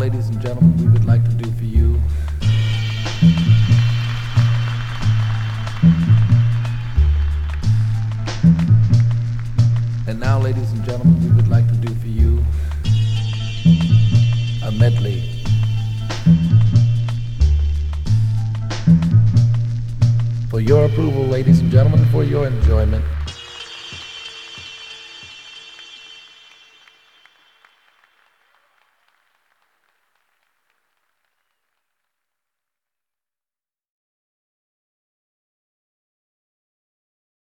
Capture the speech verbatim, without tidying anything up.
ladies and gentlemen, we would like to do for you and now, ladies and gentlemen, we would like to do for you a medley. For your approval, ladies and gentlemen, for your enjoyment.